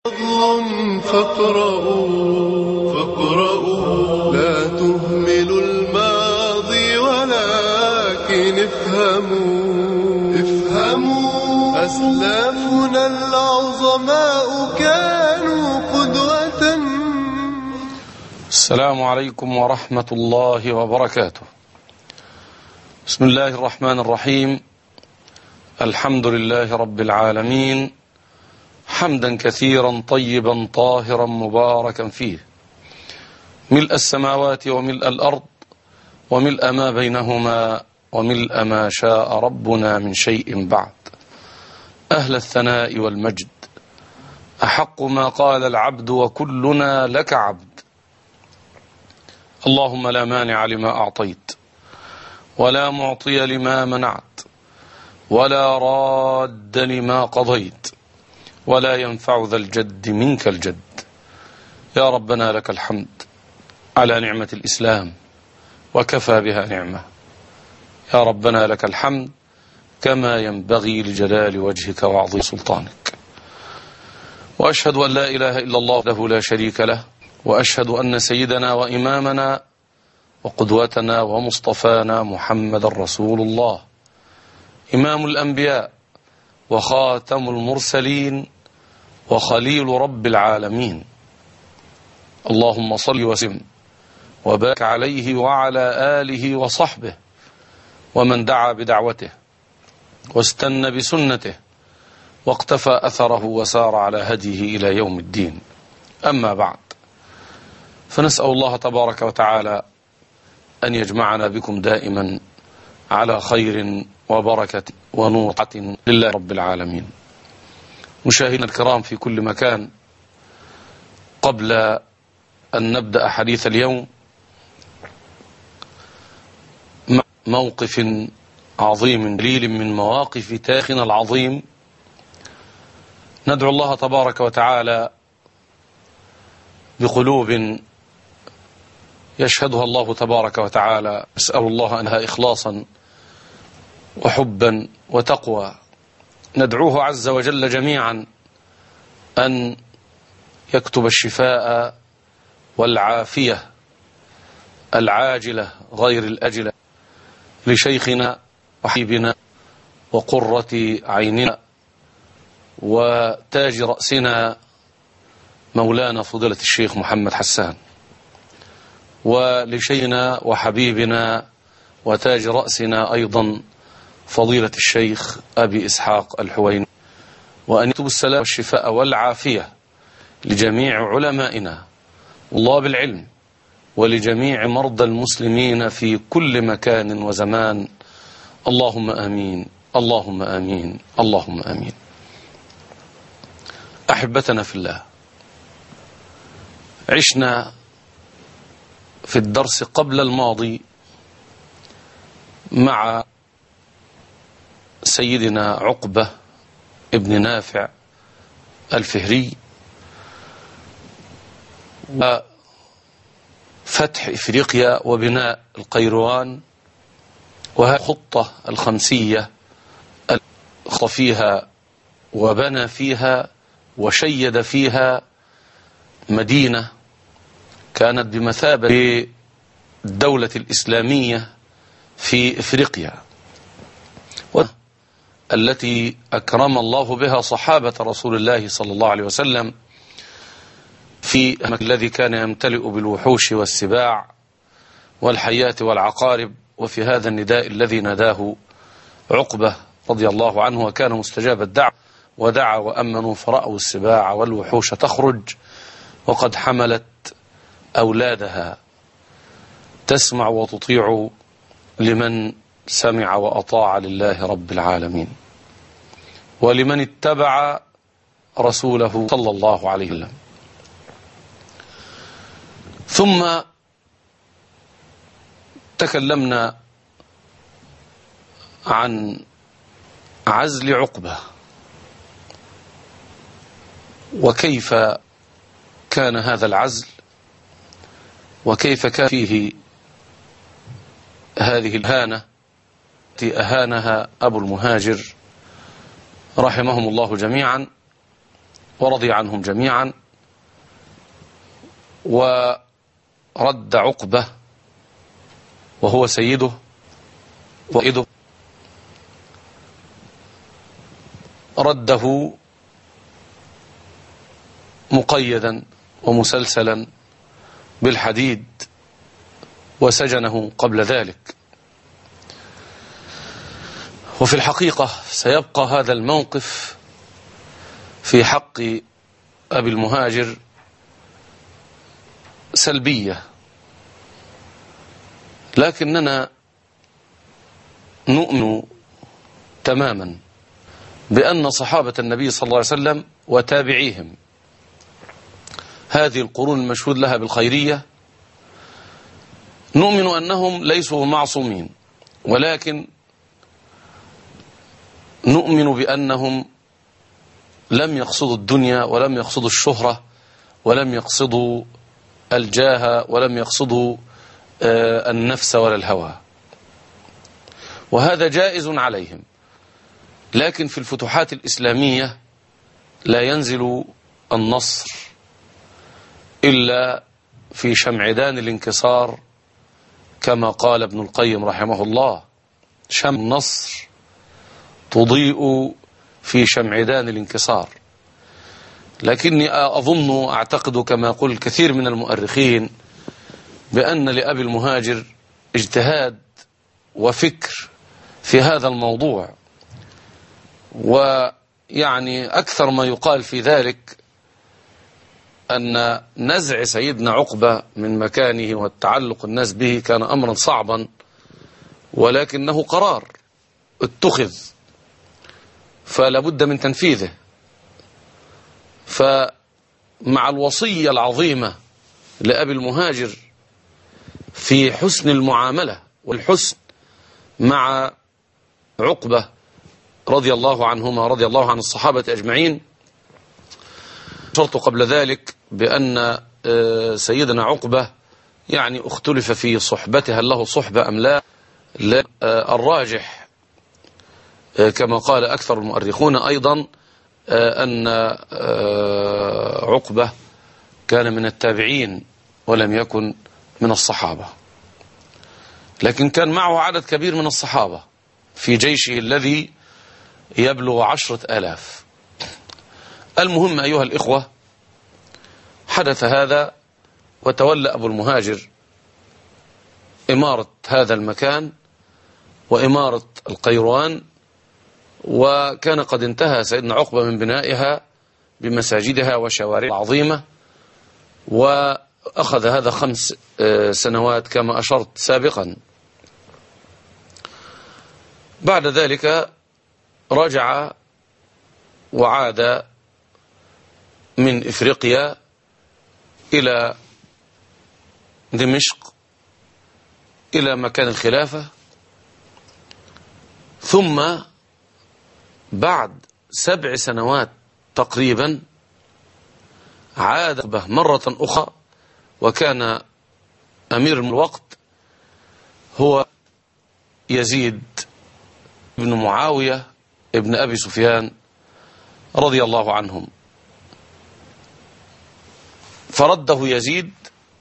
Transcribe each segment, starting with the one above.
فضل فاقرؤوا لا تهملوا الماضي ولكن افهموا أسلافنا العظماء كانوا قدوة. السلام عليكم ورحمة الله وبركاته. بسم الله الرحمن الرحيم. الحمد لله رب العالمين، حمدا كثيرا طيبا طاهرا مباركا فيه، ملء السماوات وملء الأرض وملء ما بينهما وملء ما شاء ربنا من شيء بعد. أهل الثناء والمجد، أحق ما قال العبد وكلنا لك عبد. اللهم لا مانع لما أعطيت ولا معطي لما منعت ولا راد لما قضيت ولا ينفع ذا الجد منك الجد. يا ربنا لك الحمد على نعمة الإسلام وكفى بها نعمة. يا ربنا لك الحمد كما ينبغي لجلال وجهك وعظيم سلطانك. وأشهد أن لا إله إلا الله وحده لا شريك له، وأشهد أن سيدنا وإمامنا وقدوتنا ومصطفانا محمد رسول الله، إمام الأنبياء وخاتم المرسلين وخليل رب العالمين. اللهم صل وسلم وبارك عليه وعلى آله وصحبه ومن دعا بدعوته واستنى بسنته واقتفى أثره وسار على هديه إلى يوم الدين. أما بعد، فنسأل الله تبارك وتعالى أن يجمعنا بكم دائما على خير وبركة ونورة لله رب العالمين. مشاهدينا الكرام في كل مكان، قبل أن نبدأ حديث اليوم مع موقف عظيم دليل من مواقف تاريخنا العظيم، ندعو الله تبارك وتعالى بقلوب يشهدها الله تبارك وتعالى. أسأل الله أنها إخلاصا وحبا وتقوى. ندعوه عز وجل جميعا أن يكتب الشفاء والعافية العاجلة غير الأجلة لشيخنا وحبيبنا وقرة عيننا وتاج رأسنا مولانا فضيلة الشيخ محمد حسان، ولشيخنا وحبيبنا وتاج رأسنا أيضا فضيلة الشيخ أبي إسحاق الحويني، وأن يكتب السلام والشفاء والعافية لجميع علمائنا والله بالعلم ولجميع مرضى المسلمين في كل مكان وزمان. اللهم آمين، اللهم آمين، اللهم آمين. أحبتنا في الله، عشنا في الدرس قبل الماضي مع سيدنا عقبة ابن نافع الفهري وفتح إفريقيا وبناء القيروان، وهذه الخطة الخمسية خط فيها وبنى فيها وشيد فيها مدينة كانت بمثابة الدولة الإسلامية في إفريقيا، التي أكرم الله بها صحابة رسول الله صلى الله عليه وسلم في الذي كان يمتلئ بالوحوش والسباع والحيات والعقارب. وفي هذا النداء الذي ناداه عقبة رضي الله عنه وكان مستجاب الدعوة، ودعا وأمنوا فرأوا السباع والوحوش تخرج وقد حملت أولادها تسمع وتطيع لمن سمع وأطاع لله رب العالمين ولمن اتبع رسوله صلى الله عليه وسلم. ثم تكلمنا عن عزل عقبة وكيف كان هذا العزل وكيف كان فيه هذه الإهانة التي أهانها أبو المهاجر رحمهم الله جميعا ورضي عنهم جميعا، ورد عقبة وهو سيده وإيده، رده مقيدا ومسلسلا بالحديد وسجنه قبل ذلك. وفي الحقيقة سيبقى هذا الموقف في حق أبي المهاجر سلبية، لكننا نؤمن تماما بأن صحابة النبي صلى الله عليه وسلم وتابعيهم، هذه القرون المشهود لها بالخيرية، نؤمن أنهم ليسوا معصومين، ولكن نؤمن بأنهم لم يقصدوا الدنيا ولم يقصدوا الشهرة ولم يقصدوا الجاه ولم يقصدوا النفس ولا الهوى، وهذا جائز عليهم. لكن في الفتوحات الإسلامية لا ينزل النصر إلا في شمعدان الانكسار، كما قال ابن القيم رحمه الله: شمع النصر تضيء في شمعدان الانكسار. لكني أعتقد كما يقول كثير من المؤرخين بأن لأبي المهاجر اجتهاد وفكر في هذا الموضوع، ويعني أكثر ما يقال في ذلك أن نزع سيدنا عقبة من مكانه والتعلق الناس به كان أمرا صعبا، ولكنه قرار اتخذ فلا بد من تنفيذه. فمع الوصية العظيمة لأبي المهاجر في حسن المعاملة والحسن مع عقبة رضي الله عنهما، رضي الله عن الصحابة أجمعين، شرط قبل ذلك بأن سيدنا عقبة يعني اختلف في صحبته، هل له صحبة أم لا؟ الراجح كما قال أكثر المؤرخون أيضا أن عقبة كان من التابعين ولم يكن من الصحابة، لكن كان معه عدد كبير من الصحابة في جيشه الذي يبلغ 10,000. المهم أيها الإخوة، حدث هذا وتولى أبو المهاجر إمارة هذا المكان وإمارة القيروان، وكان قد انتهى سيدنا عقبة من بنائها بمساجدها وشوارعها العظيمة، وأخذ هذا 5 سنوات كما أشرت سابقا. بعد ذلك رجع وعاد من إفريقيا إلى دمشق إلى مكان الخلافة، ثم بعد 7 سنوات تقريبا عاد مرة أخرى، وكان أمير الوقت هو يزيد بن معاوية ابن أبي سفيان رضي الله عنهم، فرده يزيد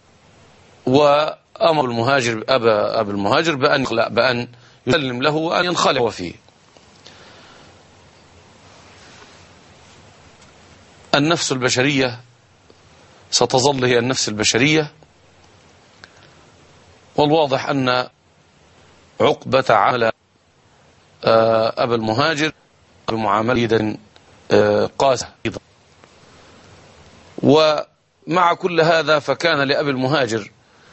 وأمر المهاجر أبا المهاجر بأن يسلم له وأن ينخلع فيه. النفس البشرية ستظل هي النفس البشرية، والواضح أن عقبة عامل أبا المهاجر بمعاملة قاسية. ومع كل هذا فكان لأبي المهاجر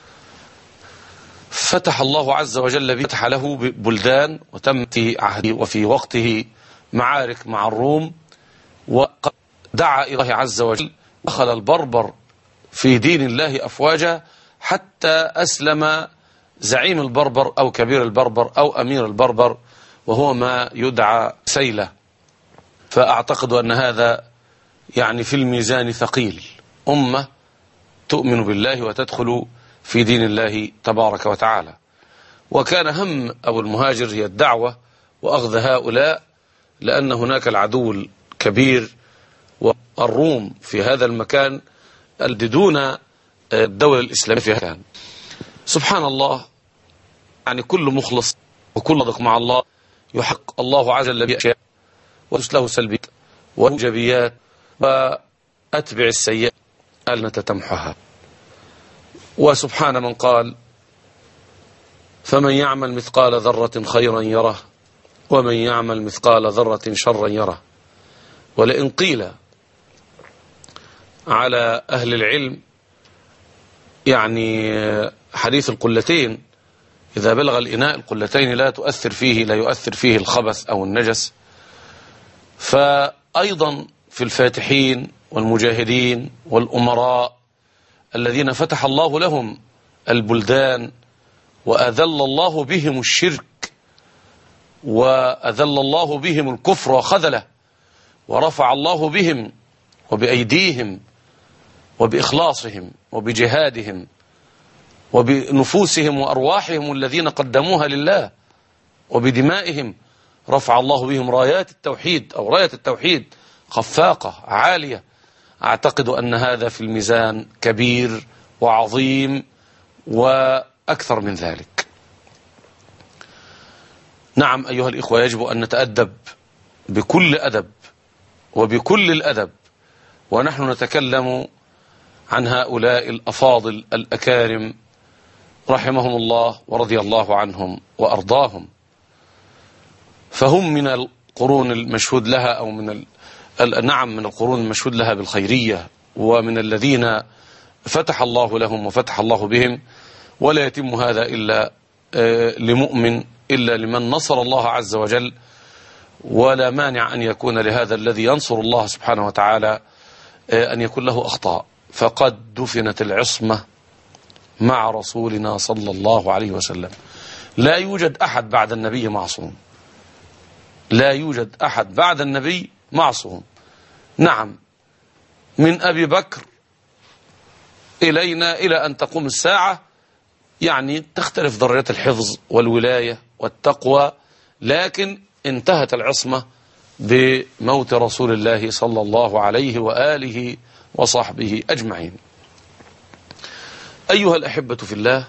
فتح الله عز وجل فتح له بلدان، وتم في عهده وفي وقته معارك مع الروم، وقد دعا إلى الله عز وجل، دخل البربر في دين الله أفواجا حتى أسلم زعيم البربر أو كبير البربر أو أمير البربر، وهو ما يدعى سيلة. فأعتقد أن هذا يعني في الميزان ثقيل، أمة تؤمن بالله وتدخل في دين الله تبارك وتعالى. وكان هم أبو المهاجر هي الدعوة وأخذ هؤلاء، لأن هناك العدو الكبير والروم في هذا المكان دون الدولة الإسلامية في هذا المكان. سبحان الله، يعني كل مخلص وكل صادق مع الله يحقق الله عز وجل بأشياء وله سلبيات وإيجابيات، وأتبع السيئات التي تمحها. وسبحان من قال: فمن يعمل مثقال ذرة خيرا يره ومن يعمل مثقال ذرة شرا يره. ولئن قيل على أهل العلم يعني حديث القلتين، إذا بلغ الإناء القلتين لا يؤثر فيه الخبث أو النجس، فأيضا في الفاتحين والمجاهدين والأمراء الذين فتح الله لهم البلدان وأذل الله بهم الشرك وأذل الله بهم الكفر وخذله، ورفع الله بهم وبأيديهم وبإخلاصهم وبجهادهم وبنفوسهم وأرواحهم الذين قدموها لله وبدمائهم، رفع الله بهم رايات التوحيد أو راية التوحيد خفاقة عالية. أعتقد أن هذا في الميزان كبير وعظيم وأكثر من ذلك. نعم أيها الإخوة، يجب أن نتأدب بكل أدب وبكل الأدب ونحن نتكلم عن هؤلاء الأفاضل الأكارم رحمهم الله ورضي الله عنهم وأرضاهم، فهم من القرون المشهود لها أو من القرون المشهود لها بالخيرية، ومن الذين فتح الله لهم وفتح الله بهم، ولا يتم هذا إلا لمؤمن، إلا لمن نصر الله عز وجل. ولا مانع أن يكون لهذا الذي ينصر الله سبحانه وتعالى أن يكون له أخطاء. فقد دفنت العصمة مع رسولنا صلى الله عليه وسلم. لا يوجد أحد بعد النبي معصوم، لا يوجد أحد بعد النبي معصوم. نعم، من أبي بكر إلينا إلى أن تقوم الساعة يعني تختلف درجات الحفظ والولاية والتقوى، لكن انتهت العصمة بموت رسول الله صلى الله عليه وآله وصحبه أجمعين. أيها الأحبة في الله،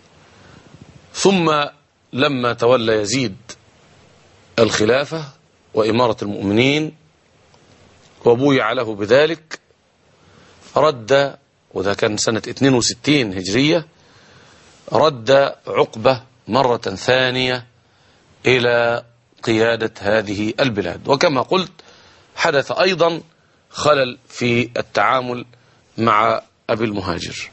ثم لما تولى يزيد الخلافة وإمارة المؤمنين وبويع له بذلك، رد، وده كان سنة 62 هجرية، رد عقبة مرة ثانية إلى قيادة هذه البلاد. وكما قلت حدث أيضا خلل في التعامل مع أبي المهاجر.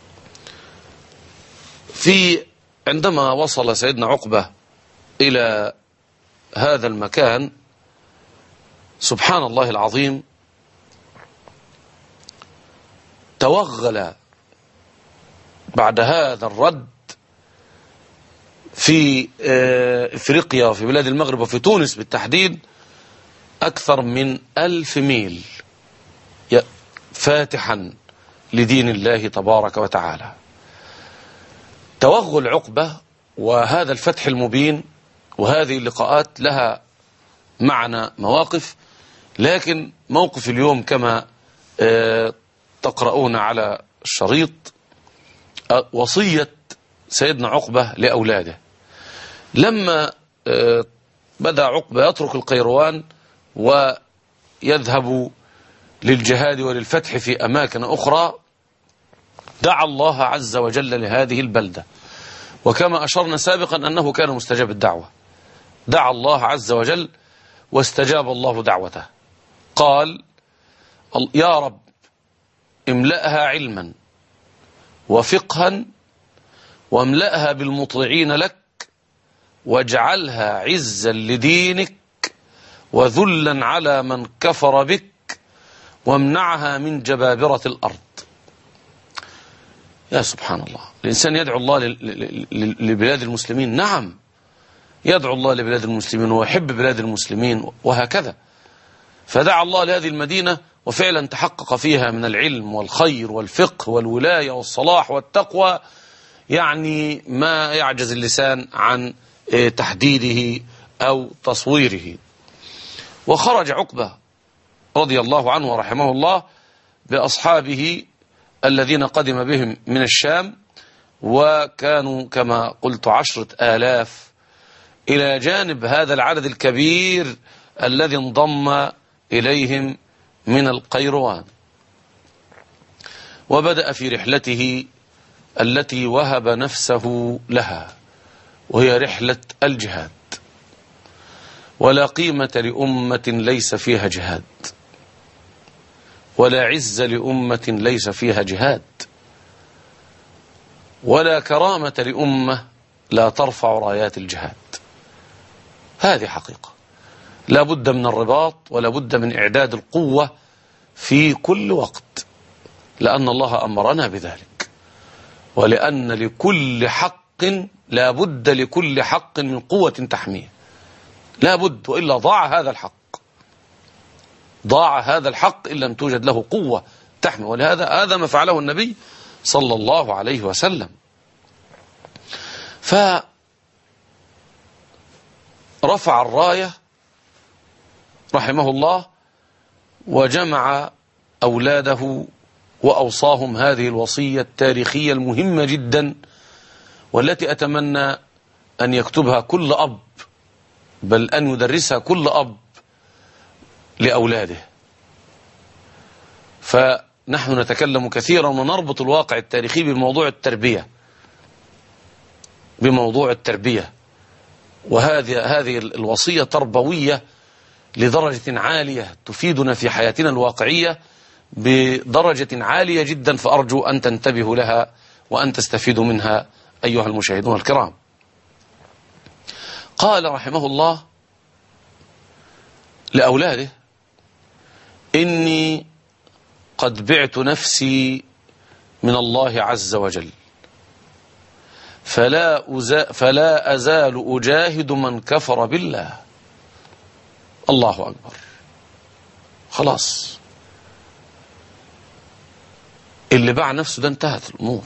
عندما وصل سيدنا عقبة إلى هذا المكان، سبحان الله العظيم، توغل بعد هذا الرد في إفريقيا وفي بلاد المغرب وفي تونس بالتحديد أكثر من 1000 ميل فاتحا لدين الله تبارك وتعالى. توغل عقبة وهذا الفتح المبين وهذه اللقاءات لها معنى مواقف، لكن موقف اليوم كما تقرؤون على الشريط وصية سيدنا عقبة لأولاده. لما بدأ عقبة يترك القيروان ويذهب للجهاد وللفتح في أماكن أخرى، دعا الله عز وجل لهذه البلدة، وكما أشرنا سابقا أنه كان مستجاب الدعوة. دعا الله عز وجل واستجاب الله دعوته. قال: يا رب املأها علما وفقها واملأها بالمطيعين لك واجعلها عزا لدينك وذلا على من كفر بك وامنعها من جبابرة الأرض. يا سبحان الله، الإنسان يدعو الله لبلاد المسلمين، نعم يدعو الله لبلاد المسلمين ويحب بلاد المسلمين وهكذا. فدعا الله لهذه المدينة وفعلا تحقق فيها من العلم والخير والفقه والولاية والصلاح والتقوى يعني ما يعجز اللسان عن تحديده أو تصويره. وخرج عقبة رضي الله عنه ورحمه الله بأصحابه الذين قدم بهم من الشام، وكانوا كما قلت 10,000 إلى جانب هذا العدد الكبير الذي انضم إليهم من القيروان. وبدأ في رحلته التي وهب نفسه لها، وهي رحلة الجهاد. ولا قيمة لأمة ليس فيها جهاد، ولا عز لأمة ليس فيها جهاد، ولا كرامة لأمة لا ترفع رايات الجهاد. هذه حقيقة لا بد من الرباط، ولا بد من إعداد القوة في كل وقت، لأن الله أمرنا بذلك، ولأن لكل حق لا بد لكل حق من قوة تحميه، لا بد، وإلا ضاع هذا الحق، ضاع هذا الحق إن لم توجد له قوة تحمي. ولهذا هذا ما فعله النبي صلى الله عليه وسلم. فرفع الراية رحمه الله، وجمع أولاده وأوصاهم هذه الوصية التاريخية المهمة جدا، والتي أتمنى أن يكتبها كل أب، بل أن يدرسها كل أب لأولاده. فنحن نتكلم كثيرا ونربط الواقع التاريخي بموضوع التربية، بموضوع التربية. وهذه الوصية تربوية لدرجة عالية تفيدنا في حياتنا الواقعية بدرجة عالية جدا، فأرجو أن تنتبهوا لها وأن تستفيدوا منها أيها المشاهدون الكرام. قال رحمه الله لأولاده: إني قد بعت نفسي من الله عز وجل، فلا أزال أجاهد من كفر بالله. الله أكبر. خلاص، اللي باع نفسه ده انتهت الأمور.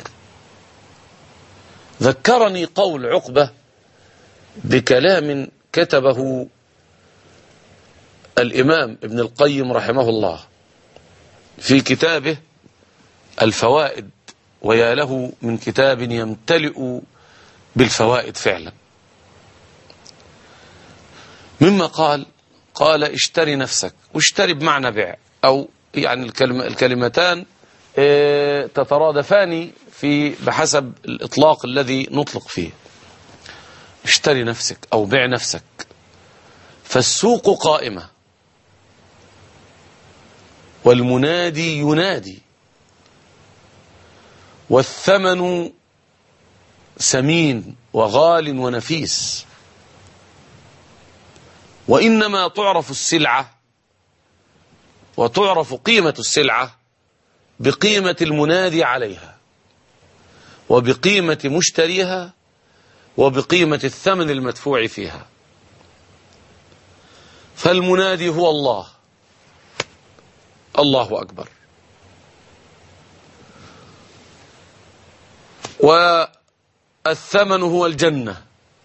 ذكرني قول عقبة بكلام كتبه الإمام ابن القيم رحمه الله في كتابه الفوائد، ويا له من كتاب يمتلئ بالفوائد فعلا. مما قال اشتري نفسك، واشتري بمعنى بيع، أو يعني الكلمتان تترادفان بحسب الإطلاق الذي نطلق فيه. اشتري نفسك أو بيع نفسك، فالسوق قائمة، والمنادي ينادي، والثمن ثمين وغال ونفيس، وإنما تعرف السلعة وتعرف قيمة السلعة بقيمة المنادي عليها، وبقيمة مشتريها، وبقيمة الثمن المدفوع فيها. فالمنادي هو الله. الله أكبر. والثمن هو الجنة.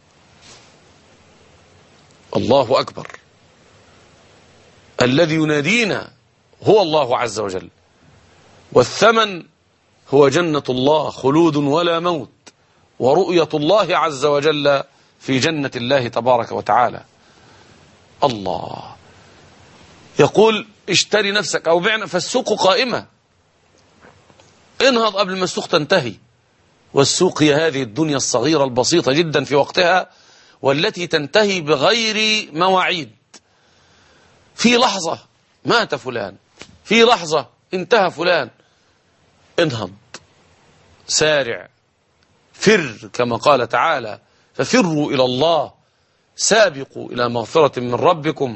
الله أكبر. الذي ينادينا هو الله عز وجل، والثمن هو جنة الله، خلود ولا موت، ورؤية الله عز وجل في جنة الله تبارك وتعالى. الله يقول اشتري نفسك أو بعنا، فالسوق قائمة. انهض قبل ما السوق تنتهي. والسوق هي هذه الدنيا الصغيرة البسيطة جدا في وقتها، والتي تنتهي بغير مواعيد. في لحظة مات فلان، في لحظة انتهى فلان. انهض، سارع، فر، كما قال تعالى: ففروا إلى الله، سابقوا إلى مغفرة من ربكم،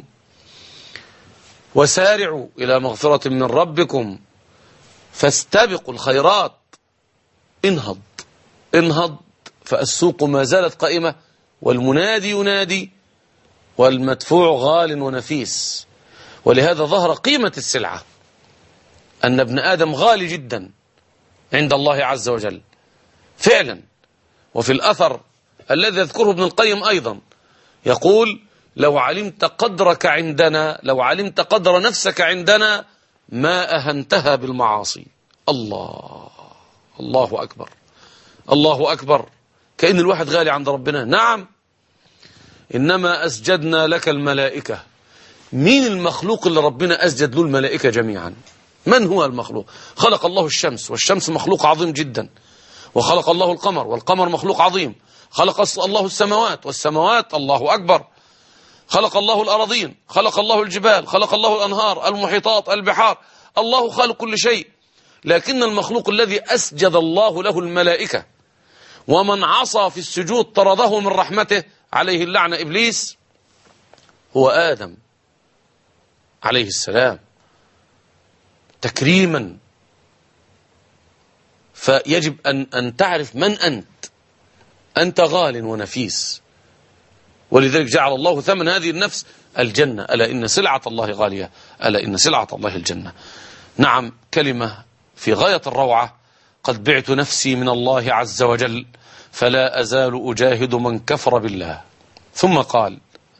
وسارعوا إلى مغفرة من ربكم، فاستبقوا الخيرات. انهض، انهض، فالسوق ما زالت قائمة، والمنادي ينادي، والمدفوع غال ونفيس. ولهذا ظهر قيمة السلعة، أن ابن آدم غالي جدا عند الله عز وجل فعلا. وفي الأثر الذي يذكره ابن القيم أيضا يقول: لو علمت قدرك عندنا، لو علمت قدر نفسك عندنا ما أهنتها بالمعاصي. الله أكبر، الله أكبر. كأن الواحد غالي عند ربنا. نعم، إنما أسجدنا لك الملائكة. مين المخلوق اللي ربنا أسجد له الملائكة جميعا؟ من هو المخلوق؟ خلق الله الشمس، والشمس مخلوق عظيم جدا، وخلق الله القمر، والقمر مخلوق عظيم، خلق الله السماوات، والسماوات الله أكبر، خلق الله الأراضين، خلق الله الجبال، خلق الله الأنهار، المحيطات، البحار. الله خالق كل شيء. لكن المخلوق الذي أسجد الله له الملائكة ومن عصى في السجود طرده من رحمته عليه اللعنة إبليس هو آدم عليه السلام تكريما. فيجب أن تعرف من أنت غال ونفيس، ولذلك جعل الله ثمن هذه النفس الجنة. ألا إن سلعة الله غالية، ألا إن سلعة الله الجنة. نعم، كلمة في غاية الروعة: قد بعت نفسي من الله عز وجل فلا أزال أجاهد من كفر بالله. ثم قال: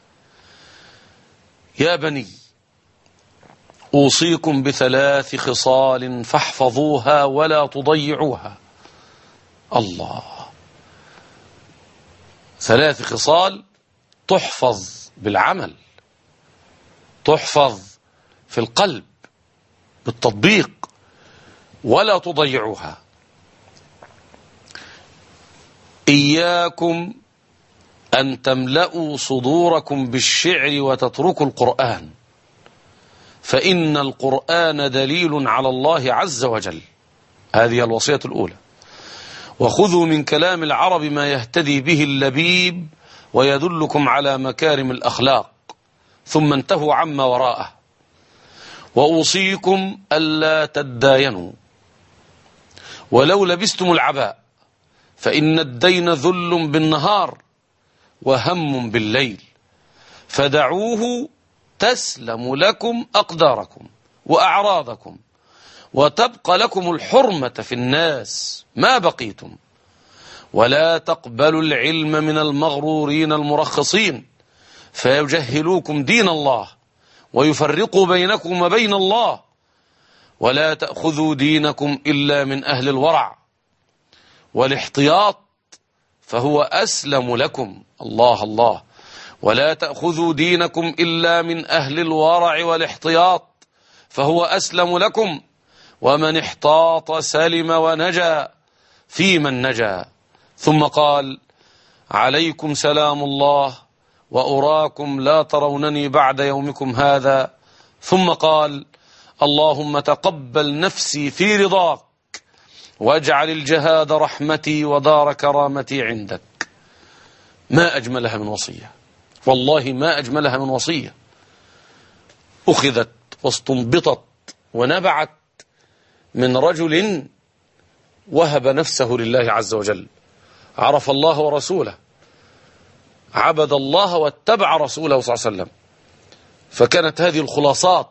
يا بني أوصيكم بثلاث خصال فاحفظوها ولا تضيعوها. الله، ثلاث خصال تحفظ بالعمل، تحفظ في القلب بالتطبيق، ولا تضيعوها. إياكم أن تملأوا صدوركم بالشعر وتتركوا القرآن، فإن القرآن دليل على الله عز وجل. هذه الوصية الأولى. وخذوا من كلام العرب ما يهتدي به اللبيب ويدلكم على مكارم الأخلاق، ثم انتهوا عما وراءه. وأوصيكم ألا تداينوا ولو لبستم العباء، فإن الدين ذل بالنهار وهم بالليل، فدعوه تسلم لكم أقداركم وأعراضكم، وتبقى لكم الحرمة في الناس ما بقيتم. ولا تقبلوا العلم من المغرورين المرخصين فيجهلوكم دين الله ويفرقوا بينكم وبين الله. ولا تأخذوا دينكم إلا من أهل الورع والاحتياط فهو أسلم لكم. الله الله. ولا تأخذوا دينكم إلا من أهل الورع والاحتياط فهو أسلم لكم. ومن احتاط سلم ونجا في من نجا. ثم قال: عليكم سلام الله وأراكم لا ترونني بعد يومكم هذا. ثم قال: اللهم تقبل نفسي في رضاك واجعل الجهاد رحمتي ودار كرامتي عندك. ما أجملها من وصية، والله ما أجملها من وصية. أخذت واستنبطت ونبعت من رجل وهب نفسه لله عز وجل، عرف الله ورسوله، عبد الله واتبع رسوله صلى الله عليه وسلم. فكانت هذه الخلاصات.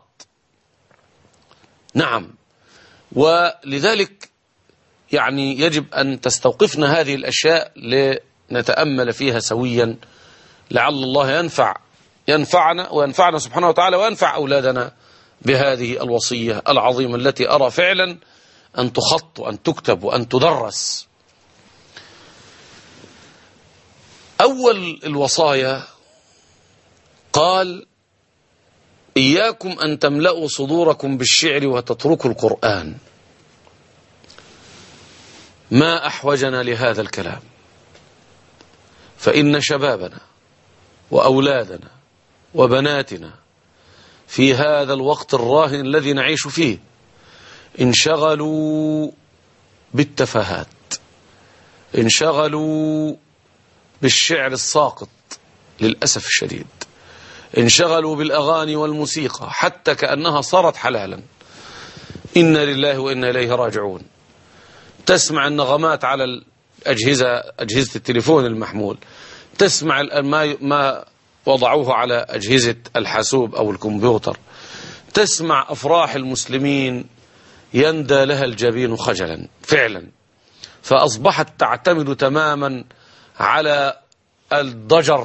نعم، ولذلك يعني يجب أن تستوقفنا هذه الأشياء لنتأمل فيها سويا، لعل الله ينفعنا وينفعنا سبحانه وتعالى وينفع أولادنا بهذه الوصية العظيمة التي أرى فعلا أن تخط وأن تكتب وأن تدرس. أول الوصايا قال: إياكم أن تملأوا صدوركم بالشعر وتتركوا القرآن. ما أحوجنا لهذا الكلام، فإن شبابنا وأولادنا وبناتنا في هذا الوقت الراهن الذي نعيش فيه انشغلوا بالتفاهات، انشغلوا بالشعر الساقط للأسف الشديد، انشغلوا بالأغاني والموسيقى حتى كأنها صارت حلالا. إنا لله وإنا إليه راجعون. تسمع النغمات على أجهزة التليفون المحمول، تسمع ما وضعوه على أجهزة الحاسوب أو الكمبيوتر، تسمع أفراح المسلمين يندى لها الجبين خجلا فعلا. فأصبحت تعتمد تماما على الضجر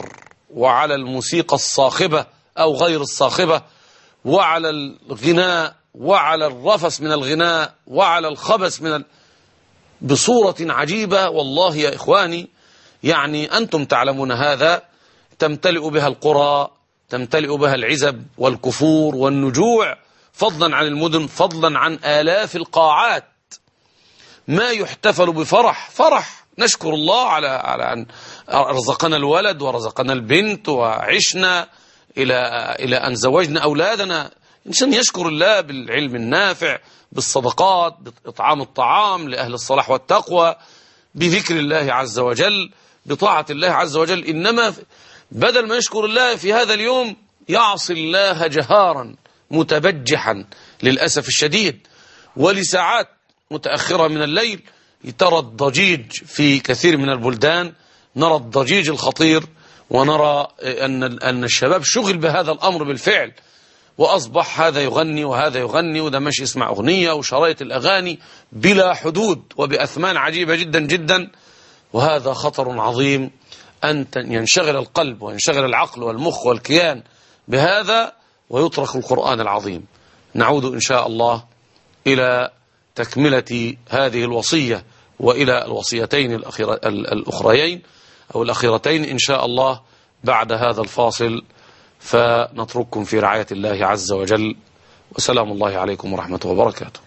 وعلى الموسيقى الصاخبة أو غير الصاخبة، وعلى الغناء، وعلى الرفس من الغناء، وعلى الخبث بصورة عجيبة. والله يا إخواني، يعني أنتم تعلمون هذا، تمتلئ بها القرى، تمتلئ بها العزب والكفور والنجوع، فضلا عن المدن، فضلا عن آلاف القاعات. ما يحتفل فرح نشكر الله على أن رزقنا الولد ورزقنا البنت وعشنا إلى أن زوجنا أولادنا. إنسان يشكر الله بالعلم النافع، بالصدقات، بإطعام الطعام لأهل الصلاح والتقوى، بذكر الله عز وجل، بطاعة الله عز وجل. إنما بدل ما يشكر الله في هذا اليوم يعصي الله جهارا متبجحا للأسف الشديد. ولساعات متأخرة من الليل ترى الضجيج في كثير من البلدان، نرى الضجيج الخطير، ونرى أن الشباب شغل بهذا الأمر بالفعل، وأصبح هذا يغني وهذا يغني، وده ماشي يسمع أغنية، وشرايط الأغاني بلا حدود وبأثمان عجيبة جدا جدا. وهذا خطر عظيم، أن ينشغل القلب وينشغل العقل والمخ والكيان بهذا ويترك القرآن العظيم. نعود إن شاء الله إلى تكملة هذه الوصية وإلى الوصيتين الأخريين أو الأخيرتين إن شاء الله بعد هذا الفاصل، فنترككم في رعاية الله عز وجل، وسلام الله عليكم ورحمة وبركاته.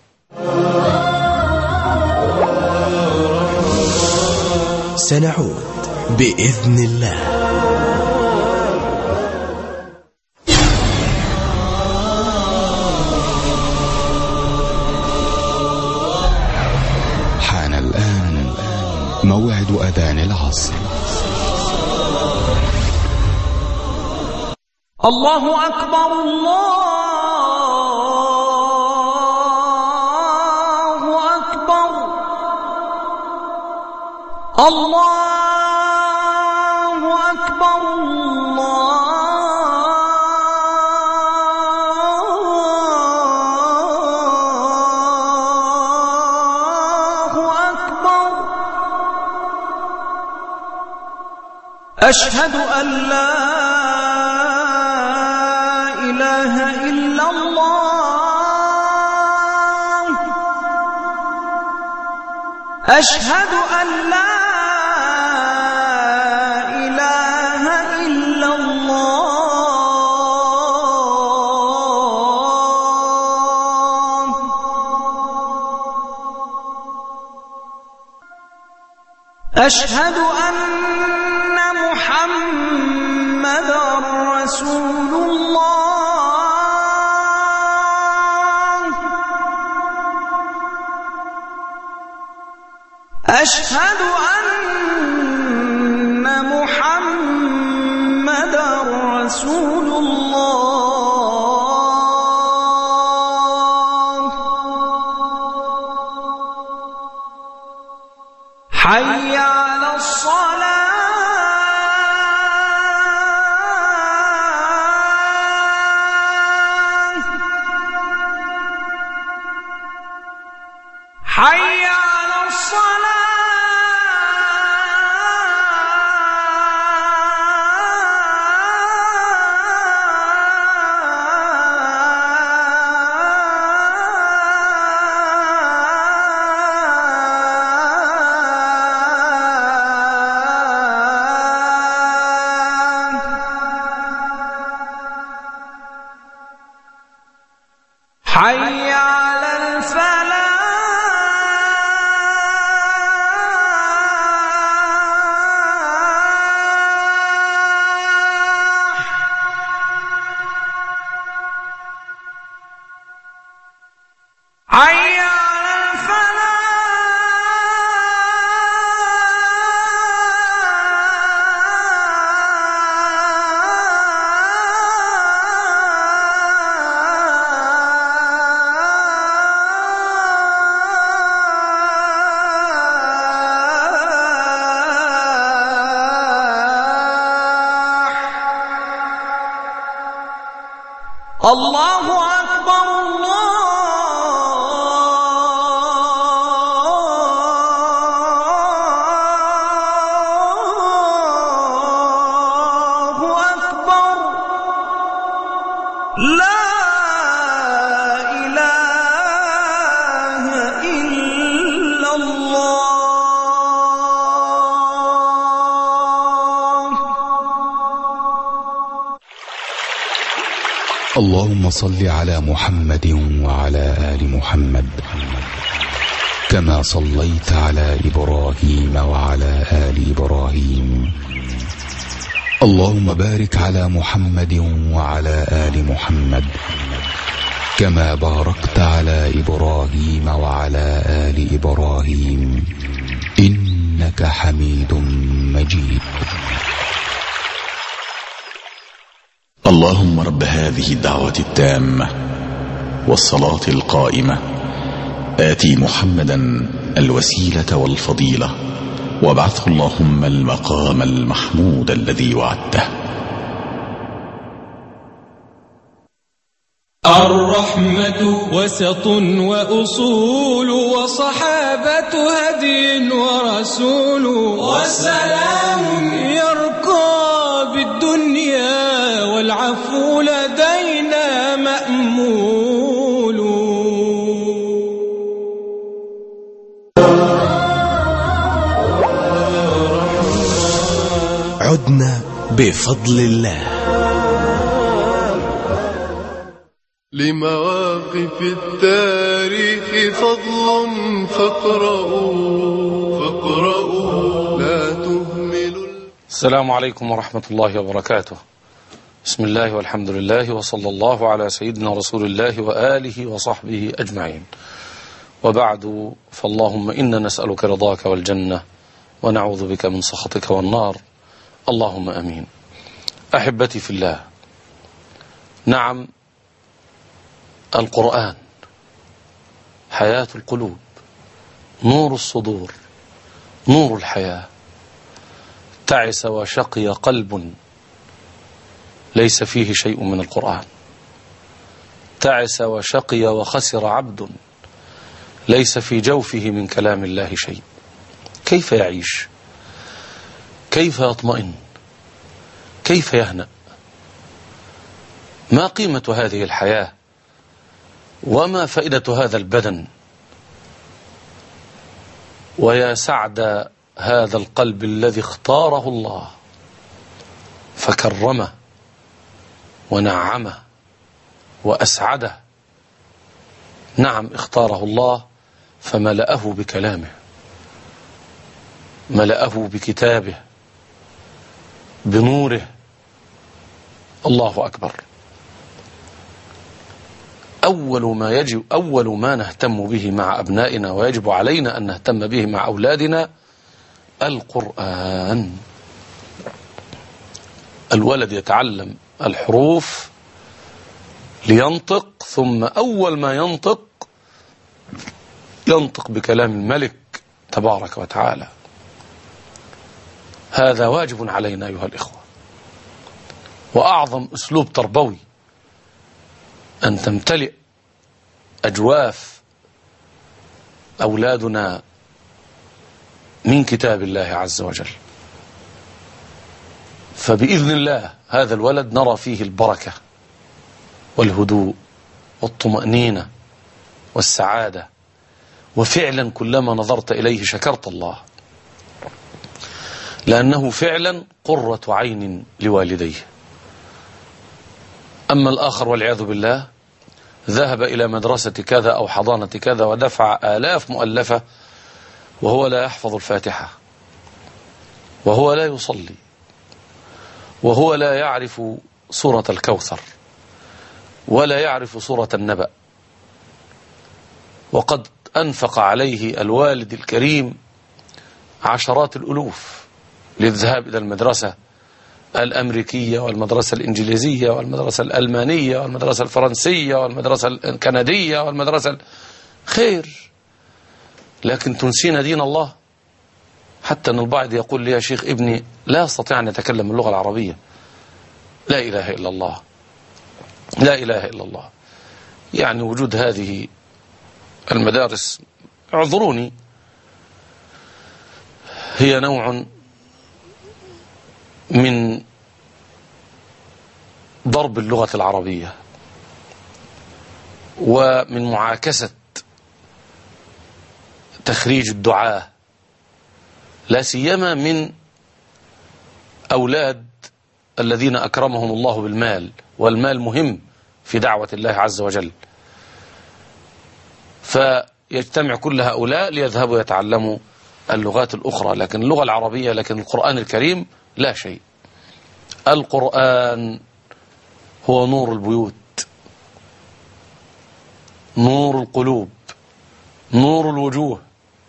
سنعود بإذن الله. حان الآن موعد أذان العصر. الله أكبر، الله أكبر، الله أكبر، الله أكبر. أشهد أن لا إله إلا الله، أشهد أن لا إله إلا الله، أشهد أن محمدًا رسول الله، أشهد أن محمدًا رسول الله. حي على الصلاة، حي على الصلاة. حي على الفلاح، حي على الفلاح. الله أكبر، الله اللهم صل على محمد وعلى آل محمد كما صليت على إبراهيم وعلى آل إبراهيم. اللهم بارك على محمد وعلى آل محمد كما باركت على إبراهيم وعلى آل إبراهيم إنك حميد مجيد. اللهم رب هذه الدعوة التامة والصلاة القائمة آتي محمدا الوسيلة والفضيلة وابعثه اللهم المقام المحمود الذي وعدته. الرحمة وسط وأصول وصحابة هدي ورسول والسلام يرقى بالدنيا والعفو لدينا مأمول. عدنا بفضل الله. لمواقف التاريخ فضل فاقرأوا لا تهملوا. السلام عليكم ورحمة الله وبركاته. بسم الله والحمد لله وصلى الله على سيدنا رسول الله وآله وصحبه أجمعين، وبعد، فاللهم إنا نسألك رضاك والجنة ونعوذ بك من سخطك والنار، اللهم أمين. أحبتي في الله، نعم، القرآن حياة القلوب، نور الصدور، نور الحياة. تعس وشقي قلب ليس فيه شيء من القرآن. تعس وشقي وخسر عبد ليس في جوفه من كلام الله شيء. كيف يعيش؟ كيف يطمئن؟ كيف يهنأ؟ ما قيمة هذه الحياة؟ وما فائدة هذا البدن؟ ويا سعد هذا القلب الذي اختاره الله فكرمه ونعمه وأسعده. نعم، اختاره الله فملأه بكلامه، ملأه بكتابه، بنوره. الله أكبر. أول ما نهتم به مع أبنائنا ويجب علينا أن نهتم به مع أولادنا القرآن. الولد يتعلم الحروف لينطق، ثم أول ما ينطق بكلام الملك تبارك وتعالى. هذا واجب علينا أيها الإخوة، وأعظم أسلوب تربوي أن تمتلئ أجواف أولادنا من كتاب الله عز وجل. فبإذن الله هذا الولد نرى فيه البركة والهدوء والطمأنينة والسعادة، وفعلا كلما نظرت إليه شكرت الله، لأنه فعلا قرة عين لوالديه. أما الآخر والعياذ بالله ذهب إلى مدرسة كذا أو حضانة كذا ودفع آلاف مؤلفة وهو لا يحفظ الفاتحة، وهو لا يصلي، وهو لا يعرف سورة الكوثر ولا يعرف سورة النبأ، وقد أنفق عليه الوالد الكريم عشرات الألوف للذهاب إلى المدرسة الأمريكية والمدرسة الإنجليزية والمدرسة الألمانية والمدرسة الفرنسية والمدرسة الكندية والمدرسة خير، لكن تنسين دين الله. حتى أن البعض يقول لي: يا شيخ، ابني لا يستطيع أن يتكلم اللغة العربية. لا إله إلا الله، لا إله إلا الله. يعني وجود هذه المدارس، اعذروني، هي نوع من ضرب اللغة العربية ومن معاكسة تخريج الدعاة، لا سيما من أولاد الذين أكرمهم الله بالمال، والمال مهم في دعوة الله عز وجل. فيجتمع كل هؤلاء ليذهبوا يتعلموا اللغات الأخرى، لكن اللغة العربية، لكن القرآن الكريم لا شيء. القرآن هو نور البيوت، نور القلوب، نور الوجوه،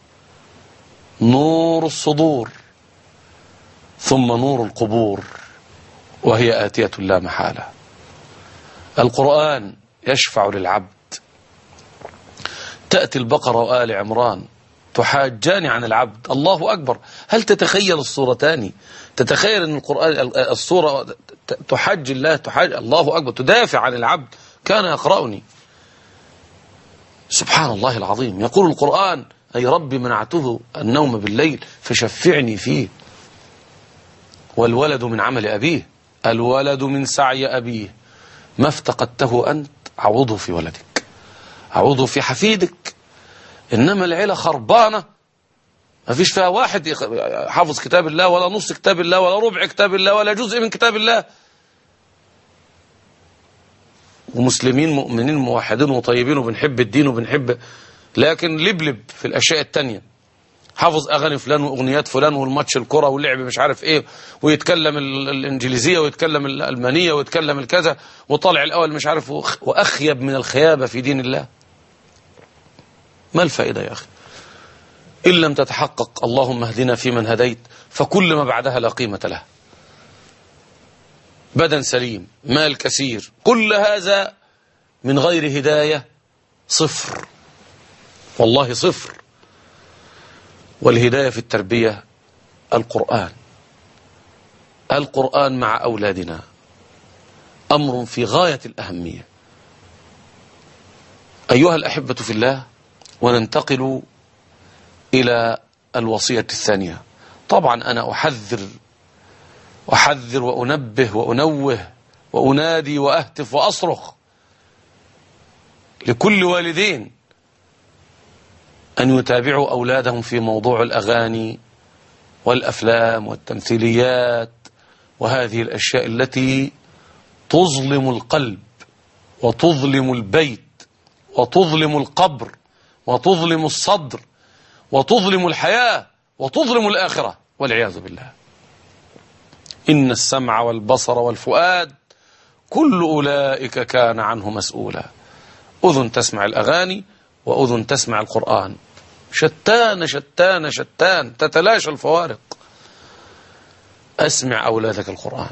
نور الصدور، ثم نور القبور، وهي آتية لا محالة. القرآن يشفع للعبد. تأتي البقرة وآل عمران تحاجان عن العبد. الله أكبر. هل تتخيل الصورتان؟ تتخيل أن القرآن الصورة تحج الله، تحاج الله أكبر، تدافع عن العبد. كان يقرأني، سبحان الله العظيم، يقول القرآن: أي ربي منعته النوم بالليل فشفعني فيه. والولد من عمل أبيه، الولد من سعي أبيه، ما افتقدته أنت عوضه في ولدك، عوضه في حفيدك. إنما العيلة خربانة، ما فيش فيها واحد حافظ كتاب الله، ولا نص كتاب الله، ولا ربع كتاب الله، ولا جزء من كتاب الله. ومسلمين مؤمنين موحدين وطيبين وبنحب الدين وبنحب، لكن لبلب في الأشياء التانية. حافظ أغاني فلان وأغنيات فلان والماتش الكرة واللعب مش عارف إيه، ويتكلم الإنجليزية ويتكلم الألمانية ويتكلم الكذا، وطالع الأول مش عارف، وأخيب من الخيابة في دين الله. ما الفائدة يا أخي؟ إن لم تتحقق اللهم اهدنا فيمن هديت، فكل ما بعدها لا قيمة له. بدن سليم، مال كثير، كل هذا من غير هداية صفر، والله صفر. والهداية في التربية القرآن. القرآن مع أولادنا أمر في غاية الأهمية. أيها الأحبة في الله، وننتقل إلى الوصية الثانية. طبعا أنا أحذر وأنبه وأنوه وأنادي وأهتف وأصرخ لكل والدين أن يتابعوا أولادهم في موضوع الأغاني والأفلام والتمثيليات وهذه الأشياء التي تظلم القلب وتظلم البيت وتظلم القبر وتظلم الصدر وتظلم الحياة وتظلم الآخرة والعياذ بالله. إن السمع والبصر والفؤاد كل أولئك كان عنه مسؤولا. أذن تسمع الأغاني وأذن تسمع القرآن، شتان شتان شتان، تتلاشى الفوارق. أسمع أولادك القرآن.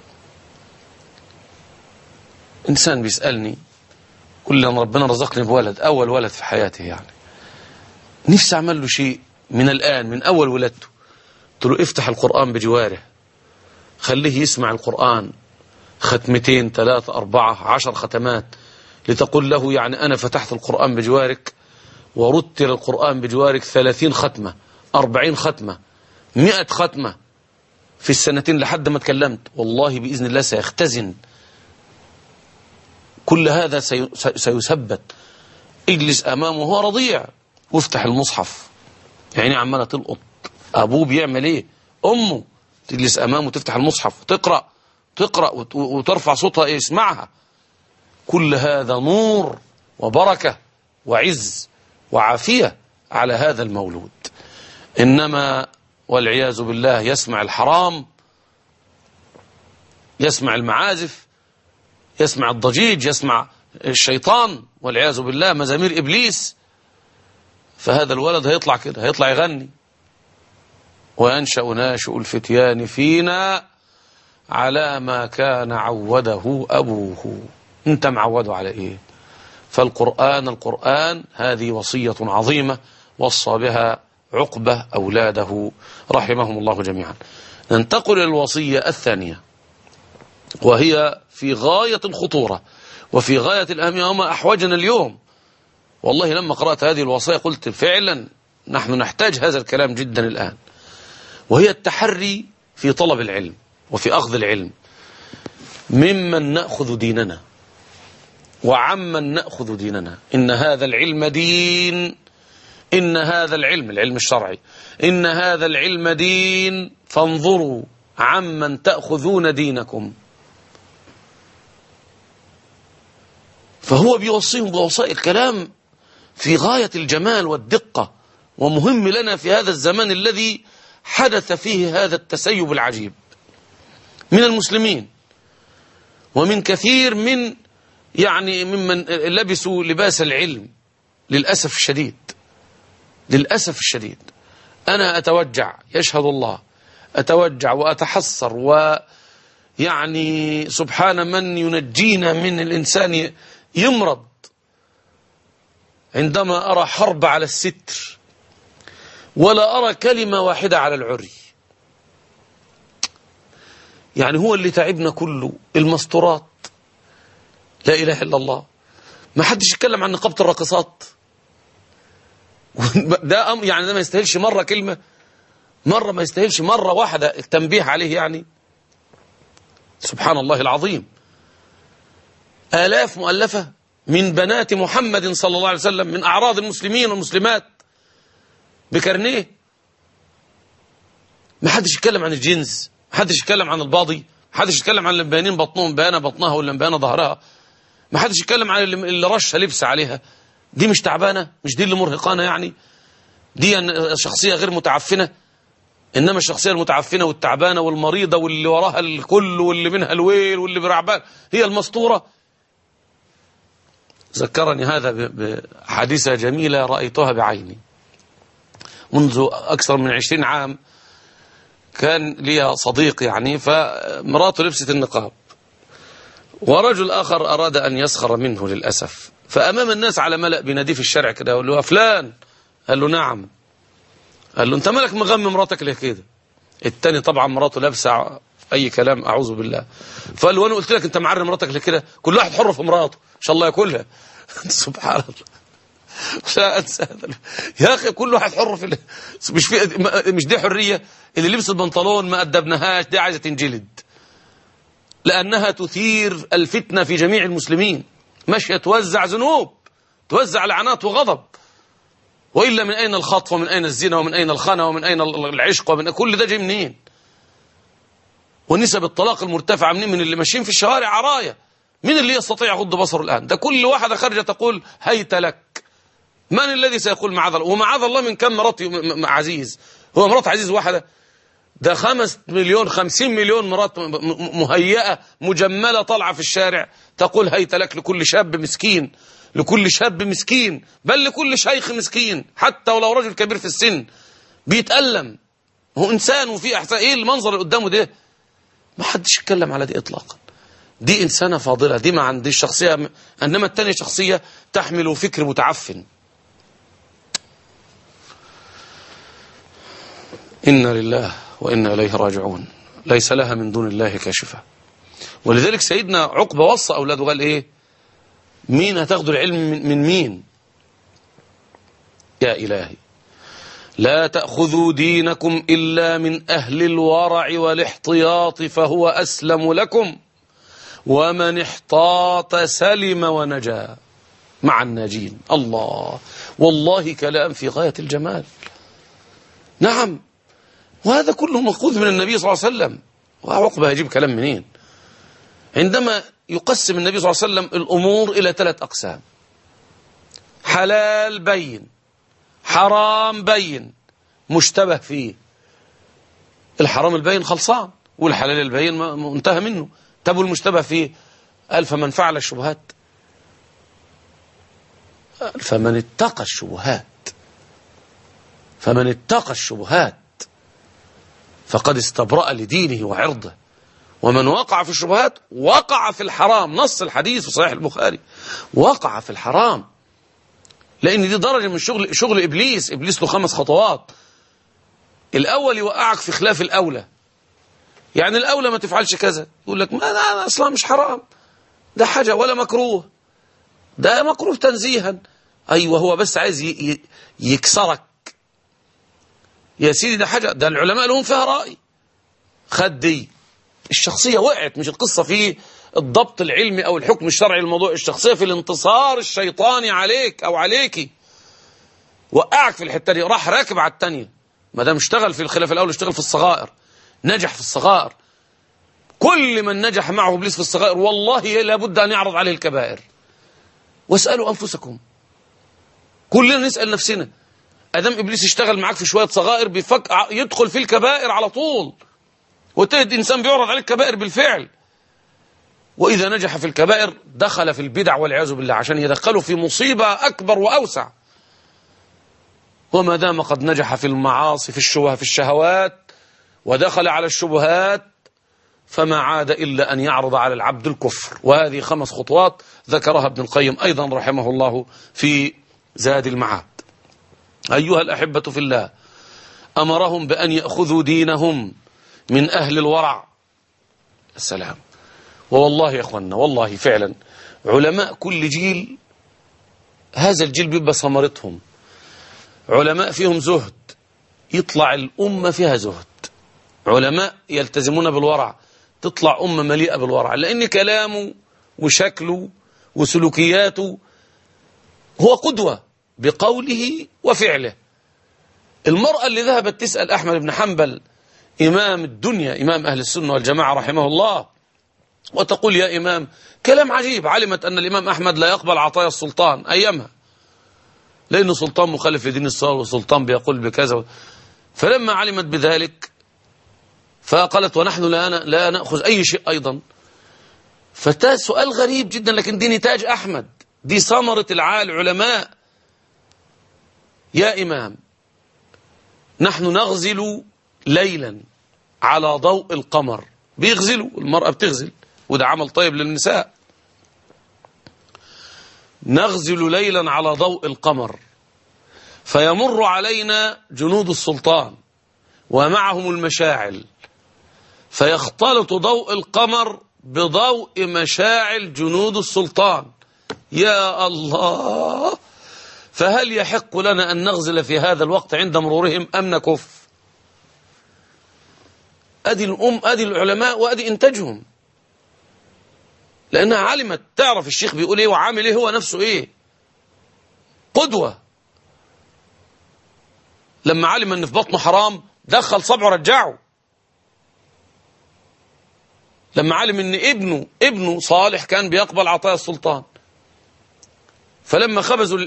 إنسان بيسألني، كل أن ربنا رزقني بولد، أول ولد في حياتي يعني، نفسي أعمل له شيء من الآن، من أول ولدته. قلت له افتح القرآن بجواره، خليه يسمع القرآن 2 3 4 10 ختمات، لتقول له يعني أنا فتحت القرآن بجوارك ورتل القرآن بجوارك 30 ختمة 40 ختمة 100 ختمة في السنتين لحد ما تكلمت. والله بإذن الله سيختزن كل هذا، سيثبت. اجلس أمامه وهو رضيع وافتح المصحف، يعني عمالة تلقط. أبوه بيعمل إيه؟ أمه تجلس أمامه تفتح المصحف وتقرأ وترفع صوتها يسمعها. كل هذا نور وبركة وعز وعافية على هذا المولود. إنما والعياذ بالله يسمع الحرام، يسمع المعازف، يسمع الضجيج، يسمع الشيطان والعياذ بالله، مزامير إبليس. فهذا الولد هيطلع كده، هيطلع يغني. وينشأ ناشئ الفتيان فينا على ما كان عوده أبوه. انت معوده على ايه؟ فالقرآن هذه وصية عظيمة وصى بها عقبة أولاده رحمهم الله جميعا. ننتقل إلى الوصية الثانية، وهي في غاية الخطورة وفي غاية الأهمية وما أحوجنا اليوم. والله لما قرأت هذه الوصية قلت فعلا نحن نحتاج هذا الكلام جدا الآن، وهي التحري في طلب العلم وفي أخذ العلم، ممن نأخذ ديننا وعمن نأخذ ديننا. إن هذا العلم دين، إن هذا العلم الشرعي، إن هذا العلم دين، فانظروا عمن تأخذون دينكم. فهو بيوصيهم بوصايا الكلام في غاية الجمال والدقة، ومهم لنا في هذا الزمان الذي حدث فيه هذا التسيب العجيب من المسلمين، ومن كثير من ممن لبسوا لباس العلم. للأسف الشديد، للأسف الشديد، أنا أتوجع، يشهد الله، أتوجع وأتحسر، سبحان من ينجينا من الإنسان يمرض عندما أرى حرب على الستر ولا أرى كلمة واحدة على العري. هو اللي تعبنا كله المستورات، لا إله إلا الله. ما حدش يتكلم عن نقابة الراقصات، ده ده ما يستاهلش مرة كلمة، مرة ما يستاهلش مرة واحدة التنبيه عليه. سبحان الله العظيم. آلاف مؤلفة من بنات محمد صلى الله عليه وسلم، من أعراض المسلمين والمسلمات بكرنيه. ما حدش يتكلم عن الجنس، ما حدش يتكلم عن الباضي، ما حدش يتكلم عن اللي مبينين بطنهم بيانة بطنها ولا مبينة ظهرها، ما حدش يتكلم عن اللي رش لبس عليها. دي مش تعبانة؟ مش دي اللي مرهقانة؟ دي شخصية غير متعفنة. إنما الشخصية المتعفنة والتعبانة والمريضة واللي وراها الكل واللي منها الويل واللي برعبان هي المسطورة. ذكرني هذا بحادثة جميلة رأيتها بعيني منذ أكثر من 20 عام. كان لي صديق فمراته لبست النقاب، ورجل آخر أراد أن يسخر منه للأسف، فأمام الناس على ملأ بناديه في الشارع كده، يقول له: فلان. قال له: نعم. قال له: أنت مالك مغمي مراتك ليه كده؟ التاني طبعا مراته لابسه أي كلام، أعوذ بالله. فقال له: وأنا قلت لك أنت معري مراتك ليه كده؟ كل واحد حر في مراته، إن شاء الله ياكلها. سبحان الله. لا أنسى هذا يا أخي، كل واحد حر في مش دي حرية؟ اللي لبس البنطلون ما أدبناهاش، دي عايزة تنجلد، لأنها تثير الفتنة في جميع المسلمين، ماشية توزع ذنوب، توزع لعنات وغضب. وإلا من أين الخطف ومن أين الزنا ومن أين الخنا ومن أين العشق ومن كل ده جاي منين؟ ونسب الطلاق المرتفعة من اللي ماشيين في الشوارع عراية. من اللي يستطيع يغض بصره الآن؟ ده كل واحدة خارجة تقول هيت لك. من الذي سيقول معاذ الله؟ ومعاذ الله من كم مرات عزيز؟ هو مرات عزيز واحدة؟ ده 5 مليون 50 مليون مرات مهيئة مجملة طالعة في الشارع تقول هيت لك لكل شاب مسكين، لكل شاب مسكين، بل لكل شيخ مسكين، حتى ولو رجل كبير في السن بيتألم، هو إنسان وفيه إحساس. إيه المنظر اللي قدامه ده؟ ما حدش يتكلم على دي إطلاقا. دي إنسانة فاضلة، دي ما عنديش شخصية، إنما التانية شخصية تحمل فكر متعفن. إنا لله وإنا إليه راجعون، ليس لها من دون الله كاشفة. ولذلك سيدنا عقبة وصى أولاده، قال إيه؟ مين هتاخدوا العلم من مين؟ يا إلهي، لا تأخذوا دينكم إلا من أهل الورع والاحتياط فهو أسلم لكم، ومن احتاط سلم ونجا مع الناجين. الله، والله كلام في غاية الجمال. نعم، وهذا كله مأخوذ من النبي صلى الله عليه وسلم. وعقبة هيجيب كلام منين؟ عندما يقسم النبي صلى الله عليه وسلم الأمور إلى 3 أقسام: حلال بين، حرام بين، مشتبه فيه. الحرام البين خلصان، والحلال البين منتهى منه. طب والمشتبه فيه؟ قال: فمن فعل الشبهات، فمن اتقى الشبهات، فمن اتقى الشبهات فقد استبرأ لدينه وعرضه، ومن وقع في الشبهات وقع في الحرام. نص الحديث في صحيح البخاري: وقع في الحرام. لأن دي درجة من شغل إبليس. إبليس له 5 خطوات. الأول يوقعك في خلاف الأولى، يعني الأولى ما تفعلش كذا، يقول لك ما أنا أصلا مش حرام، ده حاجة ولا مكروه، ده مكروه تنزيها. أيوة، هو بس عايز يكسرك يا سيدي، ده حاجة، ده العلماء لهم فيها رأي. خد دي الشخصية وقعت، مش القصة في الضبط العلمي أو الحكم الشرعي للموضوع، الشخصية في الانتصار الشيطاني عليك أو عليكي. وقعك في الحتة دي، راح راكب على التانية. ما دام اشتغل في الخلاف الأول اشتغل في الصغائر، نجح في الصغائر. كل من نجح معه إبليس في الصغائر والله لابد أن يعرض عليه الكبائر. واسألوا أنفسكم، كلنا نسأل نفسنا. أدام إبليس اشتغل معاك في شوية صغائر يدخل في الكبائر على طول، وتجد إنسان بيعرض عليك كبائر بالفعل، وإذا نجح في الكبائر دخل في البدع والعياذ بالله عشان يدخله في مصيبة أكبر وأوسع. وما دام قد نجح في المعاصي في الشهوات ودخل على الشبهات فما عاد إلا أن يعرض على العبد الكفر. وهذه 5 خطوات ذكرها ابن القيم أيضا رحمه الله في زاد المعاد. أيها الأحبة في الله، أمرهم بأن يأخذوا دينهم من أهل الورع. السلام. والله يا أخوانا، والله فعلا علماء كل جيل، هذا الجيل بيبقى ثمرتهم علماء فيهم زهد، يطلع الأمة فيها زهد. علماء يلتزمون بالورع، تطلع أمة مليئة بالورع، لأن كلامه وشكله وسلوكياته هو قدوة بقوله وفعله. المرأة اللي ذهبت تسأل أحمد بن حنبل إمام الدنيا، إمام أهل السنة والجماعة رحمه الله، وتقول يا إمام كلام عجيب، علمت أن الإمام أحمد لا يقبل عطايا السلطان أيامها، لأنه سلطان مخالف لدين الصلاة وسلطان بيقول بكذا. فلما علمت بذلك فقالت ونحن لا نأخذ أي شيء أيضا. فده سؤال غريب جدا، لكن دي نتاج أحمد، دي ثمرة العلماء. يا إمام نحن نغزل ليلا على ضوء القمر. بيغزلوا، المرأة بتغزل، وده عمل طيب للنساء. نغزل ليلا على ضوء القمر فيمر علينا جنود السلطان ومعهم المشاعل، فيختلط ضوء القمر بضوء مشاعل جنود السلطان. يا الله، فهل يحق لنا أن نغزل في هذا الوقت عند مرورهم أم نكف؟ أدي العلماء وأدي إنتاجهم، لأنها علمت، تعرف الشيخ بيقول إيه وعامل إيه، هو نفسه إيه، قدوة. لما علم أن في بطنه حرام دخل صبعه رجعه. لما علم أن ابنه صالح كان بيقبل عطايا السلطان، فلما خبزوا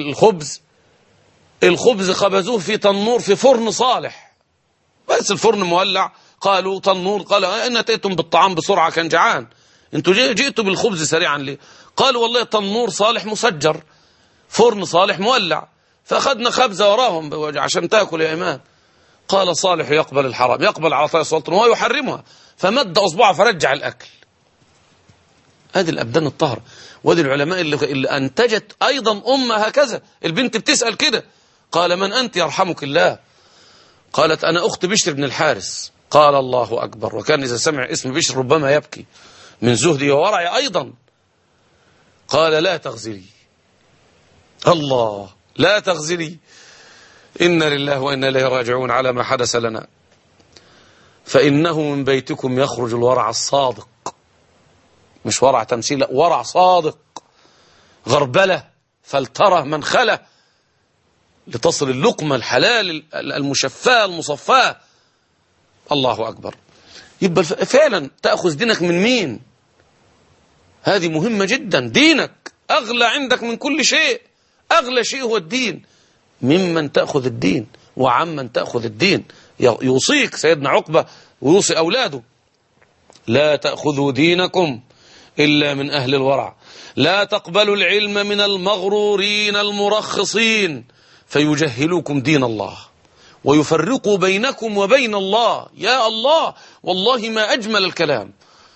الخبز خبزوه في تنور في فرن صالح، بس الفرن مولع، قالوا تنور، قال أين أتيتم بالطعام بسرعة، كان جعان، انتوا جئتوا بالخبز سريعا ليه؟ قالوا والله تنور صالح مسجر، فرن صالح مولع، فأخذنا خبزة وراهم عشان تأكل يا إمام. قال صالح يقبل الحرام، يقبل عطايا السلطان وهو يحرمها، فمد أصبعه فرجع الأكل. هذه الأبدان الطهر، وهذه العلماء اللي أنتجت أيضا أمة هكذا. البنت بتسأل كده، قال من أنت يرحمك الله؟ قالت أنا أخت بشر بن الحارس. قال الله أكبر، وكان إذا سمع اسم بشر ربما يبكي من زهدي وورعي أيضا. قال لا تغزلي، الله لا تغزلي، إنا لله وإنا إليه راجعون على ما حدث لنا، فإنه من بيتكم يخرج الورع الصادق، مش ورع تمثيل، لا ورع صادق، غربلة فلتره من خله لتصل اللقمة الحلال المشفاة المصفاة. الله أكبر. يبقى فعلا تأخذ دينك من مين؟ هذه مهمة جدا. دينك أغلى عندك من كل شيء، أغلى شيء هو الدين. ممن تأخذ الدين وعمن تأخذ الدين. يوصيك سيدنا عقبة ويوصي أولاده: لا تأخذوا دينكم إلا من أهل الورع، لا تقبلوا العلم من المغرورين المرخصين فيجهلوكم دين الله ويفرقوا بينكم وبين الله. يا الله، والله ما أجمل الكلام.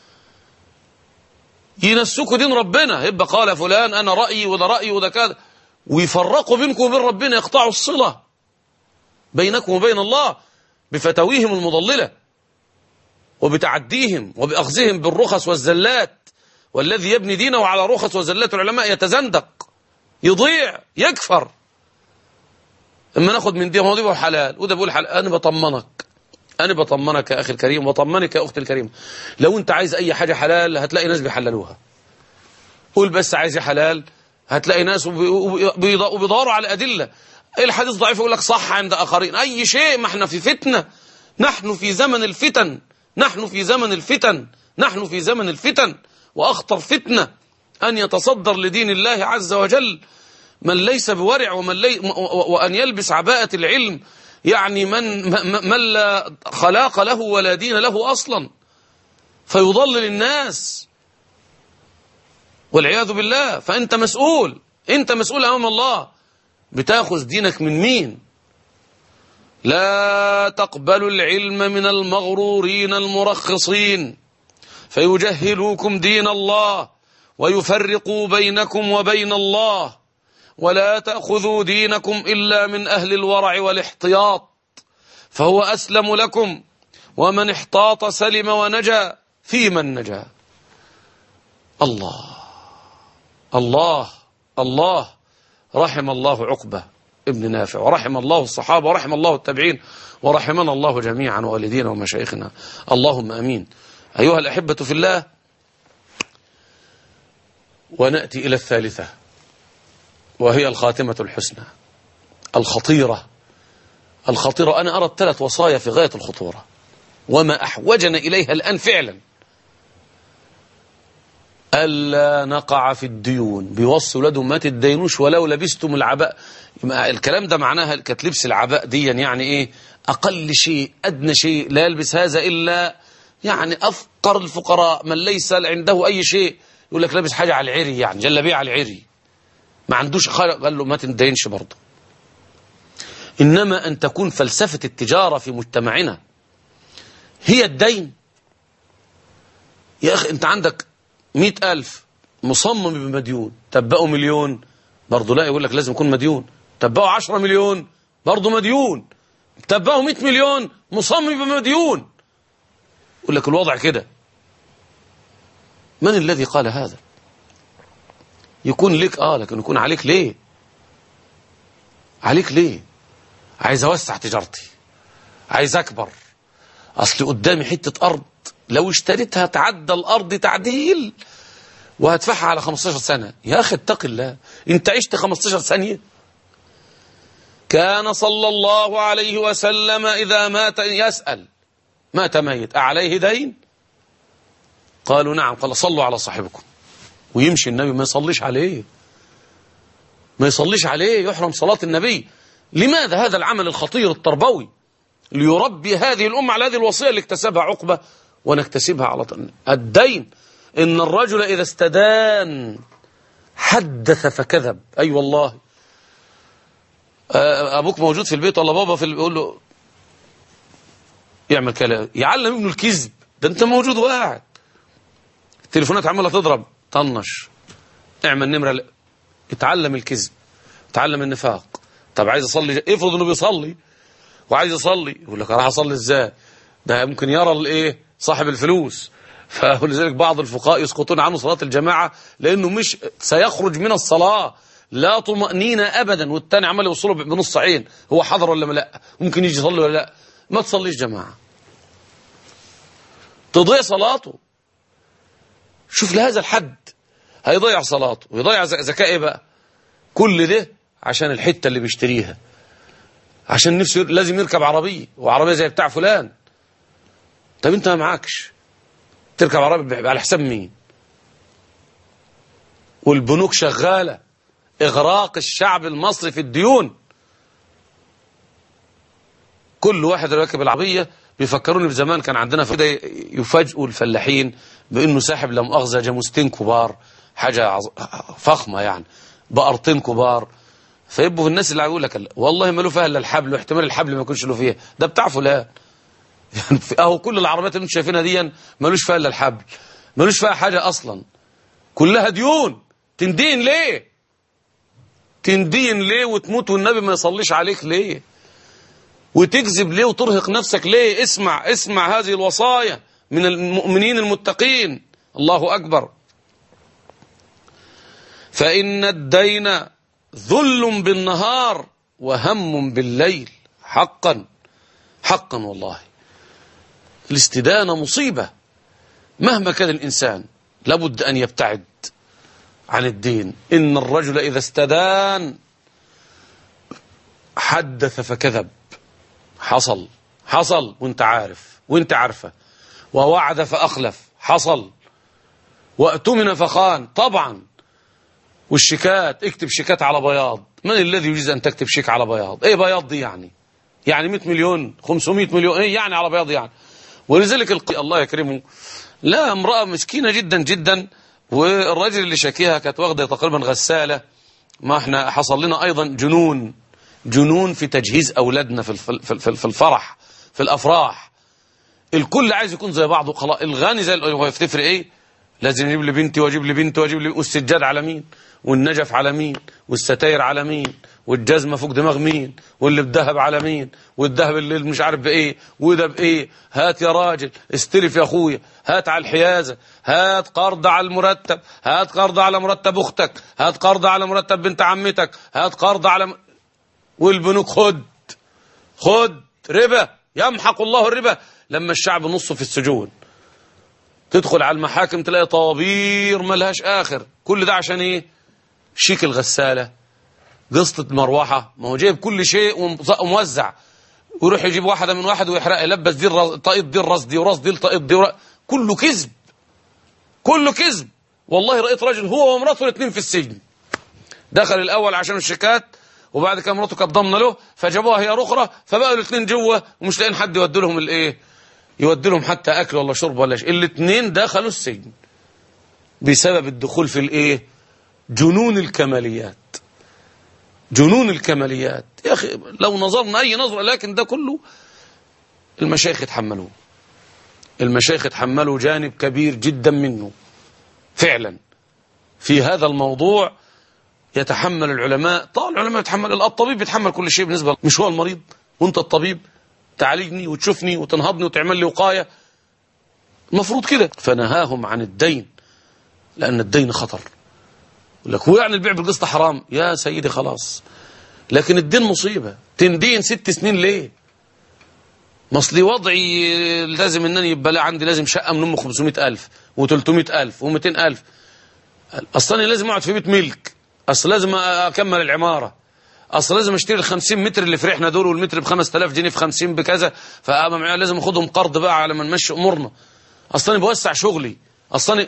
ينسكوا دين ربنا، يبقى قال فلان أنا رأيي وده رأيي وده كذا، ويفرقوا بينكم وبين ربنا، يقطعوا الصلة بينكم وبين الله بفتاويهم المضللة وبتعديهم وبأخذهم بالرخص والزلات. والذي يبني دينه على رخص وزلات العلماء يتزندق، يضيع، يكفر. اما ناخد من دي مواضيع حلال وده بيقول حلال، انا بطمنك يا اخي الكريم، وبطمنك يا اختي الكريمه. لو انت عايز اي حاجه حلال هتلاقي ناس بيحللوها. قول بس عايز حلال، هتلاقي ناس وبيدوروا على ادله. الحديث ضعيف يقول لك صح عند اخرين. اي شيء، ما احنا في فتنه، نحن في زمن الفتن، نحن في زمن الفتن، نحن في زمن الفتن، واخطر فتنه أن يتصدر لدين الله عز وجل من ليس بورع وأن يلبس عباءة العلم يعني من لا خلاق له ولا دين له أصلا، فيضلل الناس والعياذ بالله. فأنت مسؤول، أنت مسؤول أمام الله. بتاخذ دينك من مين؟ لا تقبلوا العلم من المغرورين المرخصين فيجهلوكم دين الله ويفرقوا بينكم وبين الله، ولا تأخذوا دينكم إلا من أهل الورع والاحتياط فهو أسلم لكم، ومن احتاط سلم ونجا في من نجا. الله الله الله. رحم الله عقبة ابن نافع، ورحم الله الصحابة، ورحم الله التابعين، ورحمنا الله جميعا ووالدينا ومشايخنا، اللهم أمين. أيها الأحبة في الله، ونأتي إلى الثالثة وهي الخاتمة الحسنى الخطيرة. أنا أرى 3 وصايا في غاية الخطورة وما أحوجنا إليها الآن فعلا. ألا نقع في الديون. بيوصوا لدهم ما تدينوش ولو لبستم العباء. الكلام ده معناها كانت لبس العباء دي يعني إيه؟ أقل شيء، أدنى شيء، لا يلبس هذا إلا يعني أفقر الفقراء من ليس عنده أي شيء، يقول لك لابس حاجة على العري، يعني جلابيه على العري، ما عندوش خالق، قال له ما تدينش برضه. إنما أن تكون فلسفة التجارة في مجتمعنا هي الدين. يا أخي أنت عندك 100,000 مصمم بمديون، تبقوا 1,000,000 برضه لا، يقول لك لازم يكون مديون. تبقوا 10 مليون برضه مديون. تبقوا 100 مليون مصمم بمديون. يقول لك الوضع كده. من الذي قال هذا؟ يكون لك لكن يكون عليك ليه؟ عليك ليه؟ عايز أوسع تجارتي، عايز أكبر، أصل قدامي حتة أرض لو اشتريتها تعدى الأرض تعديل وهدفعها على 15 سنة. يا أخي اتق الله، أنت عشت 15 ثانية؟ كان صلى الله عليه وسلم إذا مات يسأل مات ميت أعليه دين؟ قالوا نعم. قال صلوا على صاحبكم. ويمشي النبي ما يصليش عليه، ما يصليش عليه، يحرم صلاة النبي. لماذا هذا العمل الخطير التربوي ليربي هذه الأمة على هذه الوصية اللي اكتسبها عقبة ونكتسبها على الدين؟ إن الرجل إذا استدان حدث فكذب. أي والله. أبوك موجود في البيت ولا بابا في يقول له يعمل كلام، يعلم ابنه الكذب. ده أنت موجود وقاعد، التليفونات عمالة تضرب، طنش، اعمل نمرة، اتعلم الكذب، اتعلم النفاق. طب عايز أصلي، افرض إنه بيصلي وعايز يصلي، يقول لك راح أصلي إزاي؟ ده ممكن يرى الإيه؟ صاحب الفلوس. فلذلك بعض الفقهاء يسقطون عنه صلاة الجماعة لأنه مش سيخرج من الصلاة لا طمأنينة أبدا، والتاني عمال يوصله بنص عين، هو حضر ولا لا، ممكن يجي يصلي ولا لا. ما تصليش جماعة، تضيع صلاته. شوف لهذا الحد هيضيع صلاته ويضيع زكاة. ايه بقى كل ده؟ عشان الحتة اللي بيشتريها، عشان نفسه لازم يركب عربية، وعربية زي بتاع فلان. طب انت ما معكش تركب عربية على حساب مين؟ والبنوك شغالة، إغراق الشعب المصري في الديون. كل واحد راكب العربية بيفكروني بزمان كان عندنا في يفاجئوا الفلاحين بأنه ساحب لا مؤاخذة جاموستين كبار، حاجة فخمة يعني، بقرتين كبار. فيبقوا الناس اللي يقول لك والله ما له فيها الا الحبل، واحتمال الحبل ما يكونش له فيها، ده بتاع فلان. يعني اهو كل العربيات اللي انتم شايفينها دي مالوش فيها الا الحبل، مالوش فيها حاجة أصلا، كلها ديون. تندين ليه؟ تندين ليه وتموت والنبي ما يصليش عليك ليه؟ وتكذب ليه وترهق نفسك ليه؟ اسمع هذه الوصايا من المؤمنين المتقين. الله أكبر. فإن الدين ذل بالنهار وهم بالليل. حقا حقا والله الاستدانة مصيبة. مهما كان الإنسان لابد أن يبتعد عن الدين. إن الرجل إذا استدان حدث فكذب. حصل وانت عارف وانت عارفة. ووعد فأخلف. حصل وأؤتمن فخان طبعا. والشيكات، اكتب شيكات على بياض. من الذي يجوز أن تكتب شيك على بياض؟ ايه بياض دي يعني 100 مليون 500 مليون ايه يعني على بياض يعني. ولذلك الله يكرمه، لا، امرأة مسكينة جدا جدا، والراجل اللي شاكيها كانت واخدة تقريبا غسالة. ما احنا حصل لنا ايضا جنون في تجهيز اولادنا في الفرح، في الافراح. الكل عايز يكون زي بعضه خلاص. الغني زي هو تفرق ايه؟ لازم يجيب لي بنتي واجيب لي بنتي واجيب لي، والسجاد على مين؟ والنجف على مين؟ والستاير على مين؟ والجزمه فوق دماغ مين؟ واللي بذهب على مين؟ والذهب اللي مش عارف بايه، وده بايه. هات يا راجل، استلف يا اخويا، هات على الحيازه، هات قرض على المرتب، هات قرض على مرتب اختك، هات قرض على مرتب بنت عمتك، هات قرض على والبنوك خد ربا، يمحق الله الربا. لما الشعب نصه في السجون، تدخل على المحاكم تلاقي طوابير ملهاش آخر. كل ده عشان ايه؟ شيك الغسالة، قسطة مروحة. ما هو جايب كل شيء وموزع، ويروح يجيب واحدة من واحد ويحرق، يلبس دي طاقيت دي الراس دي، وراس دي الطاقيت دي كله كذب، كله كذب. والله رأيت راجل هو ومراته الاثنين في السجن. دخل الأول عشان الشيكات، وبعد كده مراته كانت ضامنه له، فجابوها هي رخرة، فبقوا الاثنين جوه ومش لاقيين حد يودي لهم الايه، يودي لهم حتى اكل ولا شرب ولا شيء. الاثنين دخلوا السجن بسبب الدخول في الايه، جنون الكماليات. جنون الكماليات يا اخي، لو نظرنا اي نظره. لكن ده كله المشايخ يتحملوه، المشايخ يتحملوا جانب كبير جدا منه فعلا. في هذا الموضوع يتحمل العلماء. طبعا العلماء يتحمل، الطبيب يتحمل كل شيء بالنسبه، مش هو المريض وانت الطبيب تعالجني وتشوفني وتنهضني وتعمل لي وقايه، المفروض كده. فنهاهم عن الدين، لان الدين خطر. يقول لك هو يعني البيع بالقسط حرام؟ يا سيدي خلاص، لكن الدين مصيبه. تندين 6 سنين ليه؟ ما اصلي وضعي لازم انني يبقى عندي لازم شقه من ام 500,000 و300,000 و200,000. اصلا لازم اقعد في بيت ملك، اصل لازم اكمل العماره، اصل لازم اشتري ال50 متر اللي في ريحنا دول، والمتر ب5000 جنيه في 50 بكذا، لازم اخدهم قرض بقى على ما نمشي امورنا. اصلا بوسع شغلي اصلا.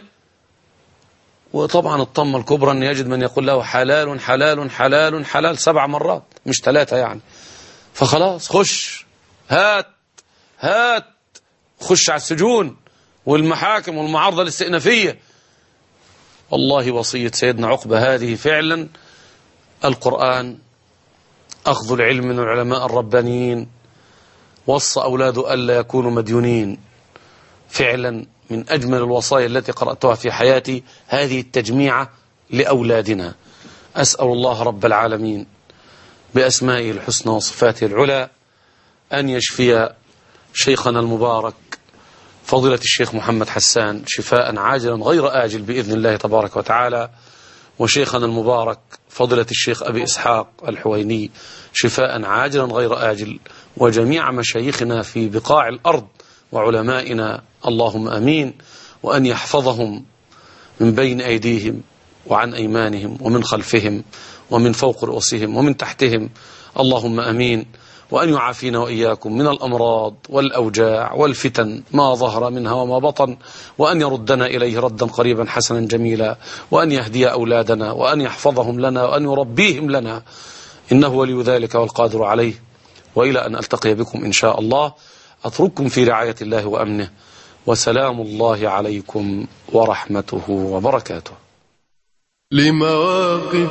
وطبعا الطمه الكبرى ان يجد من يقول له حلال حلال حلال حلال 7 مرات مش 3 يعني. فخلاص خش، هات خش على السجون والمحاكم والمعارضه الاستئنافيه. والله وصية سيدنا عقبة هذه فعلا. القرآن أخذ العلم من العلماء الربانيين، وصى أولاده ألا يكونوا مديونين. فعلا من أجمل الوصايا التي قرأتها في حياتي هذه التجميعة لأولادنا. أسأل الله رب العالمين بأسمائه الحسنى وصفاته العلى أن يشفي شيخنا المبارك فضيلة الشيخ محمد حسان شفاء عاجلا غير آجل بإذن الله تبارك وتعالى، وشيخنا المبارك فضيلة الشيخ أبي إسحاق الحويني شفاء عاجلا غير آجل، وجميع مشايخنا في بقاع الأرض وعلمائنا، اللهم أمين. وأن يحفظهم من بين أيديهم وعن أيمانهم ومن خلفهم ومن فوق رؤوسهم ومن تحتهم، اللهم أمين. وأن يعافينا وإياكم من الأمراض والأوجاع والفتن ما ظهر منها وما بطن، وأن يردنا إليه ردا قريبا حسنا جميلا، وأن يهدي أولادنا وأن يحفظهم لنا وأن يربيهم لنا، إنه ولي ذلك والقادر عليه. وإلى أن ألتقي بكم إن شاء الله أترككم في رعاية الله وأمنه، وسلام الله عليكم ورحمته وبركاته. لمواقف